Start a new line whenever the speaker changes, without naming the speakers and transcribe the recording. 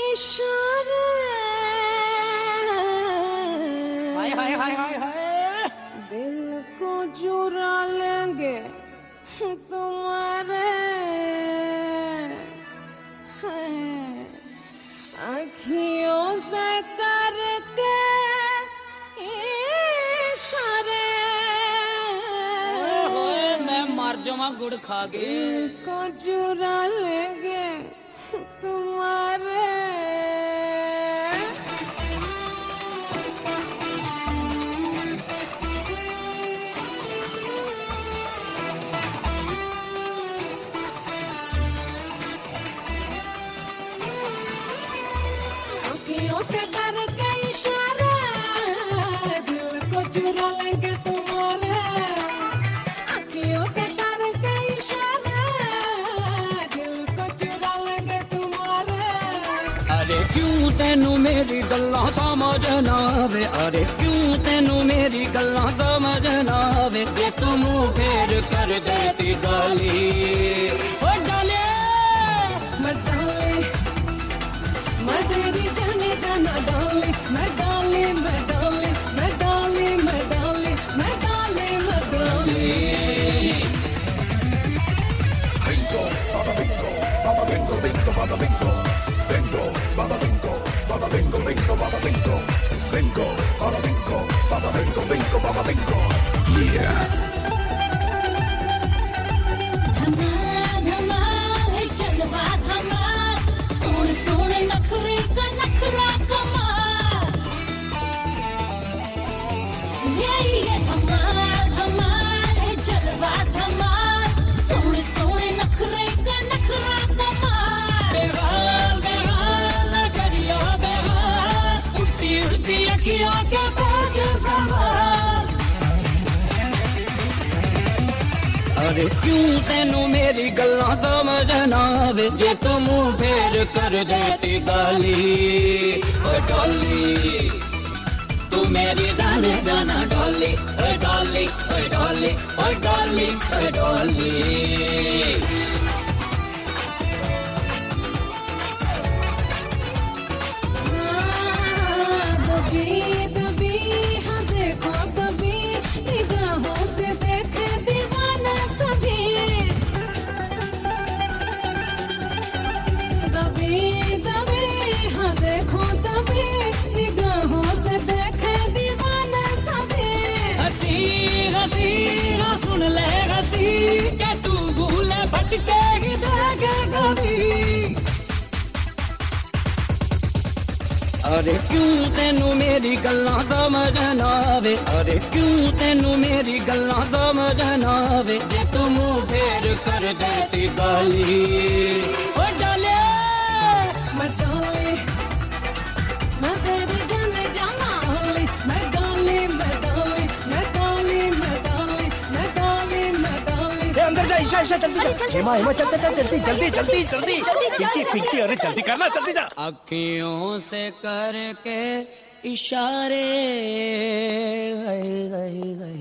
इशारे
हाय हाय हाय हाय हाय
दिल को चुरा लेंगे तुम्हारे आँखियों से करके इशारे
मैं मर जाऊं गुड़ खा के
को चुरा लेंगे तुम्हारे आँखियों से करके इशारे दिल को चुरा लेंगे तुम्हारे आँखियों से करके इशारे दिल को चुरा लेंगे तुम्हारे।
अरे क्यों तेनू मेरी गल्लां समझ ना आवे अरे क्यों तेनू मेरी गल्लां समझ ना आवे जे तू मुंह फेर कर देती गाली ओ डाले
मैं डाली मैं तेरी जाने जाना डाली मैं डाली मैं डाली मैं डाली मैं डाली मैं डाली मैं डाली
Bingo, baba bingo, baba bingo, bingo, baba bingo, bingo, baba bingo, baba bingo, bingo, baba bingo, bingo, baba bingo, baba bingo, bingo, baba bingo. Yeah.
धमाल धमाल है चलवा धमाल सोने सोने नखरे का नखरा कमाल ये धमाल धमाल है चलवा धमाल सोने सोने नखरे का नखरा कमाल
बेहाल बेहाल करिया बेहाल उड़ती उड़ती अखियों के पेच संभाल अरे क्यों तेनू मेरी गल्लां समझ ना आवे जे तू मुंह फेर कर देती गाली ओ डॉली तू मेरी जाने जाना डॉली ओ डॉली ओ डॉली ओ डॉली ओ डॉली
दबी दबी हाँ देखो दबी निगाहों से देखे दीवाना सभी दबी दबी हाँ देखो दबी निगाहों से देखे दीवाना सभी
हसी हसी हाँ सुन ले हसी के तू भूले भटके ही देखे कभी अरे क्यों तेनू मेरी गल्लां समझ ना आवे अरे क्यों तेनू मेरी गल्लां समझ ना आवे जे तू मुंह फेर कर देती गाली ओ डाले
मैं डाली मैं तेरी जाने जाना डाली मैं डाली मैं डाली मैं डाली मैं डाली मैं डाली मैं डाली
अंदर जा ईशा ईशा जल्दी जा हेमा हेमा चल चल चल जल्दी जल्दी जल्दी जल्दी पिंकी पिंकी अरे जल्दी करना जल्दी जा
अखियों से करके इशारे